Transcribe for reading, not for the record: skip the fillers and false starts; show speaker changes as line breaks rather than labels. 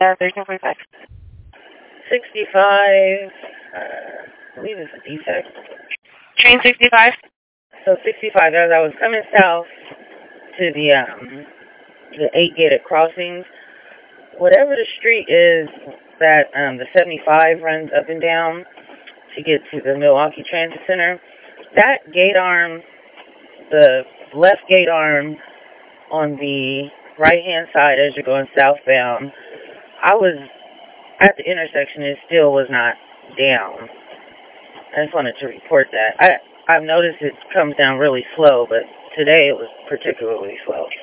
1345. 65, I believe it's a defect.
Train 65.
So 65, as I was coming south to the 8 gated crossings, whatever the street is that the 75 runs up and down to get to the Milwaukee Transit Center, that gate arm, the left gate arm on the right-hand side as you're going southbound, I was at the intersection and it still was not down. I just wanted to report that. I've noticed it comes down really slow, but today it was particularly slow.